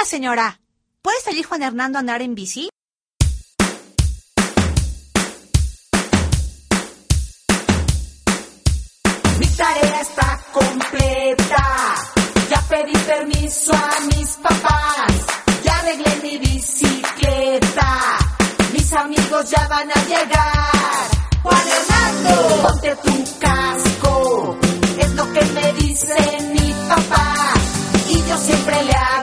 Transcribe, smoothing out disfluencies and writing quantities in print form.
señora. ¿Puede salir Juan Hernando a andar en bici? Mi tarea está completa. Ya pedí permiso a mis papás. Ya arreglé mi bicicleta. Mis amigos ya van a llegar. Juan Hernando, ponte tu casco. Es lo que me dice mi papá. Y yo siempre le hago